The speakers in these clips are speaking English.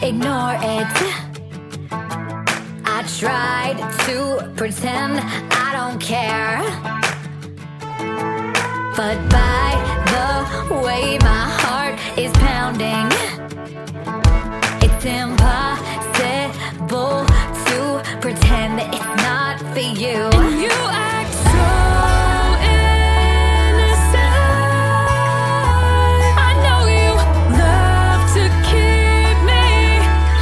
ignore it. I tried to pretend I don't care, but by the way my heart is pounding, it's impossible to pretend that it's not for you. And you act so innocent. I know you love to keep me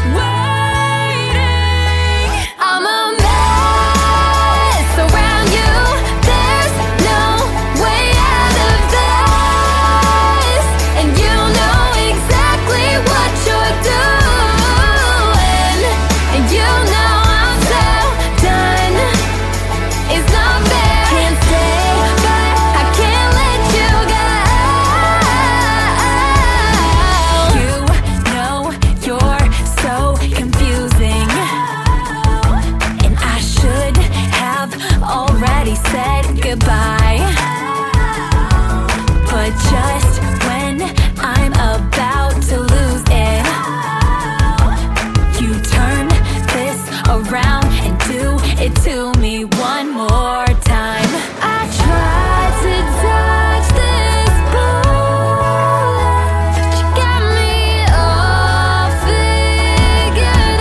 waiting. I'm a mess around you. There's no way out of this, and you know exactly what you're doing. And you know I'm so done. It's not fair. Can't stay, but I can't let you go. You know you're so confusing, and I should have already said goodbye. But just when I'm about to lose it, you turn this around and do it to me one more time. I tried to dodge this bullet, but you got me all figured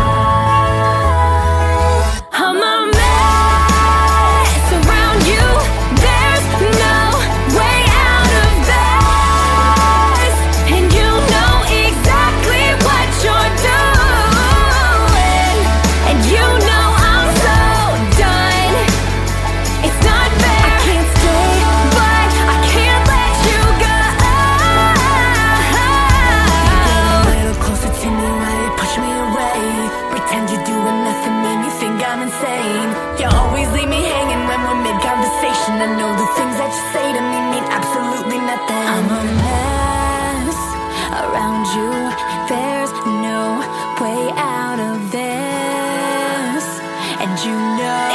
out. I'm a mess around you. There's no way out of this, and you know exactly what you're doing. And you know I'm so done. It's not fair. I can't stay, but I can't let you go. A little closer to me while you push me away. Pretend you're doing nothing, make me think I'm insane. You always leave me hanging when we're mid-conversation. I know the things that you say to me mean absolutely nothing. I'm a mess around you. There's no way out of this, and you know